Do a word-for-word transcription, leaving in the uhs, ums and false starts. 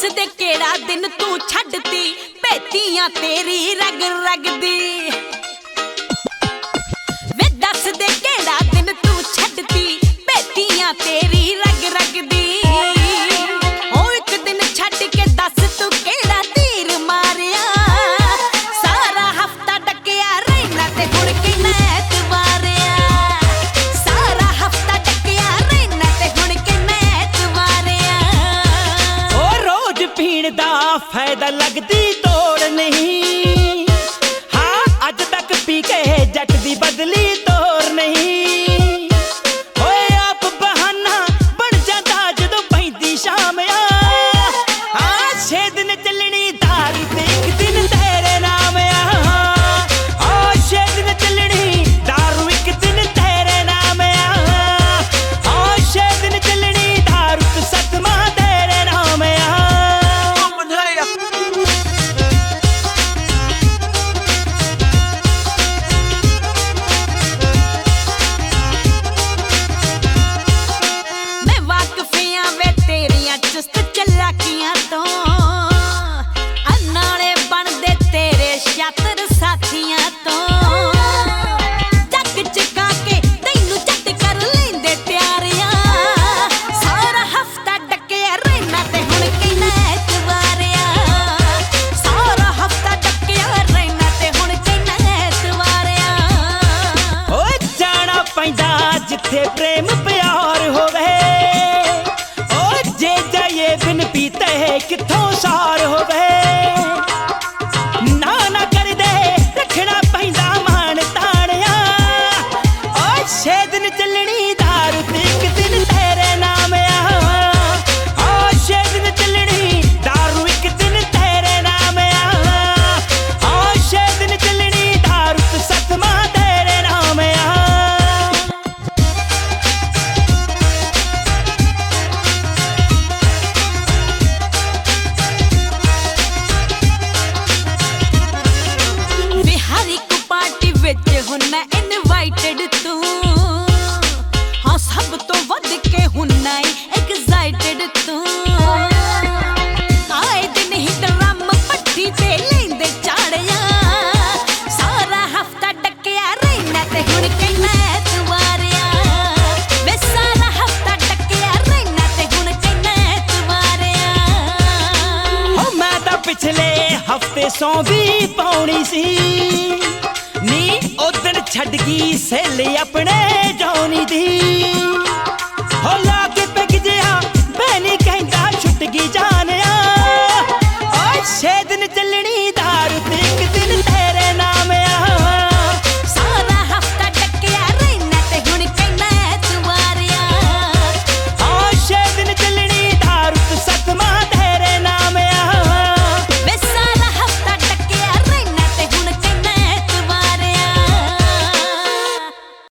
दस दे केड़ा दिन तू छड्डती भेतियां तेरी रग रग दी वे दस दे केड़ा दिन तू छड्डती भेतियां तेरी रग रग दी ओ एक दिन छड्ड के दस तू केड़ा तीर मारिया सारा हफ्ता डकिया रहना ते हुण किन्ना एतवारिया सारा हफ्ता डकिया रहना ते हुण किन्ना एतवारिया ओ रोज पीण दा फायदा लगदी तोड़ नहीं हाँ अज तक पी के जट दी बदली तोड़ नहीं ओए आप बहाना बन जाता जदों पैंदी शाम आ हाँ छे दिन चलनी दारू ते एक दिन तेरे नाम आ हाँ छे दिन चलनी दारू एक दिन तेरे नाम आ हाँ छे दिन चलनी दारू ते सतमा तेरे नाम आ मैं वाकफियां वे तेरियां चुस्त चलाकियां तो अन्नाले बनदे तेरे शातिर साथियां तो जग चका के तैनू जट कर लेंदे प्यारियां सारा हफ्ता डकिया रहना ते हुण किन्ना एतवारिया सारा हफ्ता डकिया रहना ते हुण किन्ना एतवारिया ओए जाना पैंदा जिथे प्रेम प्यार होवे ओ जे जाए बिन पीते किथों सार होवे ना ना कर दे रखना पैंदा मान ताणिया ओ छे दिन चलनी दारू ते एक दिन तेरे नाम आ ओ छे दिन चलनी दारू एक दिन तेरे नाम आ ओ छे दिन चलनी दारू ते सतमा तेरे नाम आ वे हर एक पार्टी विच हुन्ना इनवाइटेड तू हाँ सब तो वध के हुन्ना एक्साइटेड तू आए दिन ही ड्रम पट्टी ते लेंदे चाड़िया सारा हफ्ता डकिया रहना ते हुण किन्ना एतवारिया वे सारा हफ्ता डकिया रहना ते हुण किन्ना एतवारिया हो मैं तां पिछले हफ्ते सौ भी पाउणी सी नी उदण छड्ड गई सहेली अपने जौनी दी